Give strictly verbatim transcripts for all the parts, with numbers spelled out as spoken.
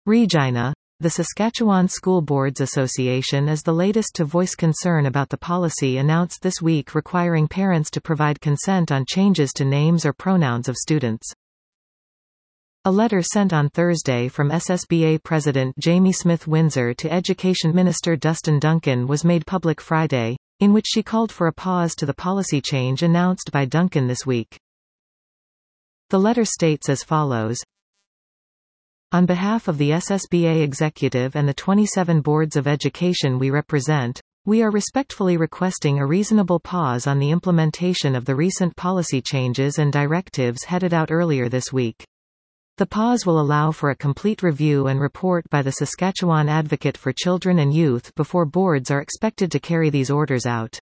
Regina. The Saskatchewan School Boards Association is the latest to voice concern about the policy announced this week requiring parents to provide consent on changes to names or pronouns of students. A letter sent on Thursday from S S B A President Jamie Smith Windsor to Education Minister Dustin Duncan was made public Friday, in which she called for a pause to the policy change announced by Duncan this week. The letter states as follows. On behalf of the S S B A Executive and the twenty-seven boards of education we represent, we are respectfully requesting a reasonable pause on the implementation of the recent policy changes and directives headed out earlier this week. The pause will allow for a complete review and report by the Saskatchewan Advocate for Children and Youth before boards are expected to carry these orders out.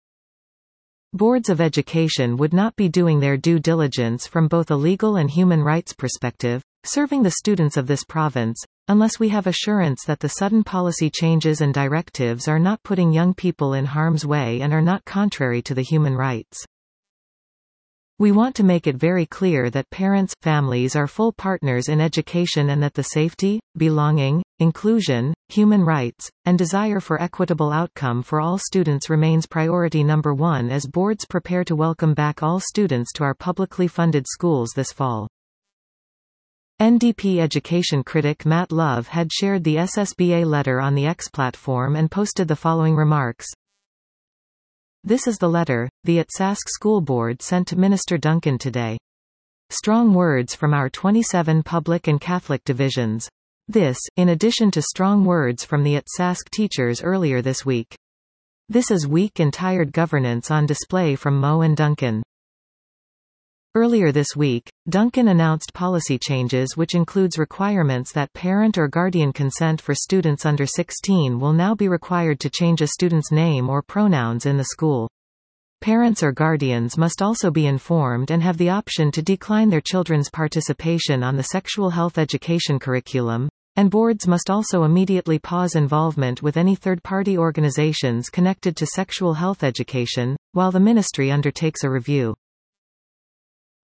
Boards of education would not be doing their due diligence from both a legal and human rights perspective, serving the students of this province, unless we have assurance that the sudden policy changes and directives are not putting young people in harm's way and are not contrary to the human rights. We want to make it very clear that parents, families are full partners in education and that the safety, belonging, inclusion, human rights, and desire for equitable outcome for all students remains priority number one as boards prepare to welcome back all students to our publicly funded schools this fall. N D P education critic Matt Love had shared the S S B A letter on the X platform and posted the following remarks. This is the letter, the at Sask School Board sent to Minister Duncan today. Strong words from our twenty-seven public and Catholic divisions. This, in addition to strong words from the at Sask teachers earlier this week. This is weak and tired governance on display from Mo and Duncan. Earlier this week, Duncan announced policy changes which includes requirements that parent or guardian consent for students under sixteen will now be required to change a student's name or pronouns in the school. Parents or guardians must also be informed and have the option to decline their children's participation on the sexual health education curriculum, and boards must also immediately pause involvement with any third-party organizations connected to sexual health education, while the ministry undertakes a review.